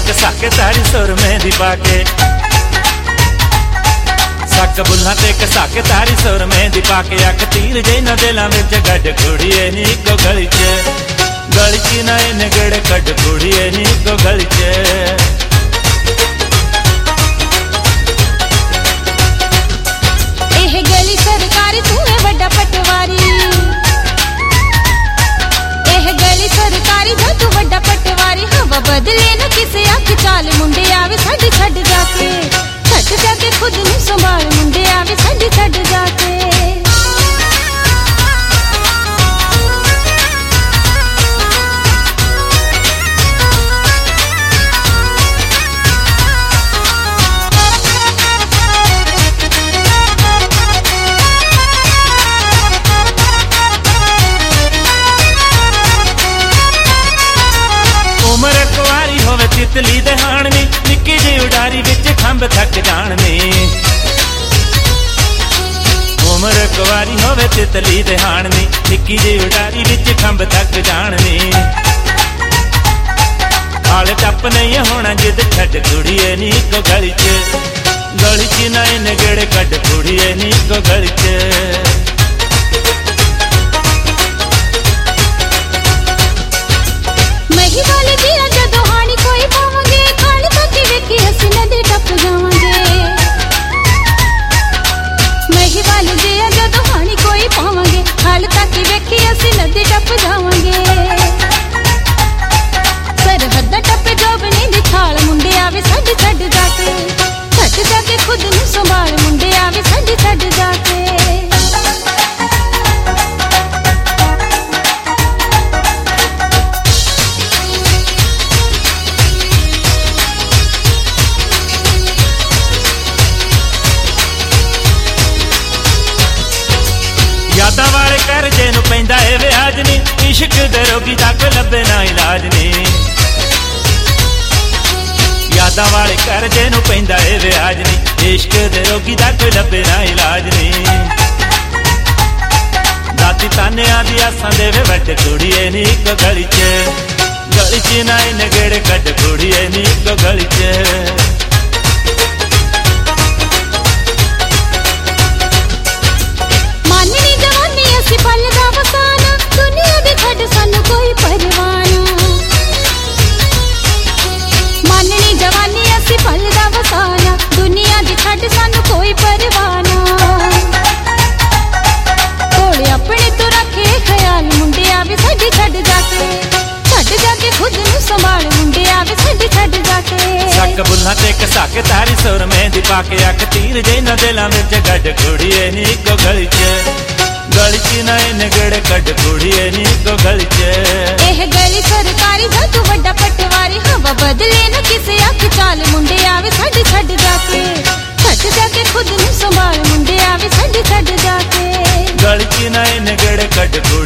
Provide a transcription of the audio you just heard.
कसा के तारी सुर मेहंदी पाके, सक बुल्ला ते कसा के तारी सुर मेहंदी पाके, अख तीर जे न दिलां विच गड्ड कुड़िए नी को गली च ना इन गड़ कड कुड़िए नी को गली च। गली सरकारी तू है बड़ा पटवारी, एह गली सरकारी जा तू बड़ा पटवारी, हवा बदले न किसे अख चाल मुंडे आवे छड़ छड़ जाके खुद नू संभाल मुंडे आवे छड़ जाके। उमर कुआरी होवे तितली दे हाणनी, निक्की जी उडारी विच खंभ थक जाणनी। उमर कुआरी होवे तितली दे हाणनी, निक्की जी उडारी विच खंभ थक जाणनी। हाल टप नहीं होना जिद छड कुड़िए नी को गली च ना इन गेड़े कड कुड़िए नी को गली च। खुद नू संभाल मुंडे आवे छड़ जाके। यादां वाले करजे नू पैंदा ए व्याज नी, इश्क दे रोगी तक लभे ना इलाज नी। यादां वाले करजे नू पैंदा ए व्याज नी, इश्क दे रोगी तक लभे ना इलाज नी। दाती ताने आदि आसां देवे वड्ड कुड़िए नी को गली च ना इन गेड़े कड कुड़िए नी को गली च। सक बुल्ला ते कसा के तारी सुर मेहंदी पाके, अख तीर जे न दिलां विच गड कुड़िए नी को गली च ना इन गड़ कड कुड़िए नी को गली च। एह गली सरकारी जा तू बड़ा पटवारी, हवा बदले न किसे अख चाल मुंडे आवे छड़ जाके खुद नू संभाल मुंडे आवे छड़ जाके। गली च ना इन गड़ कड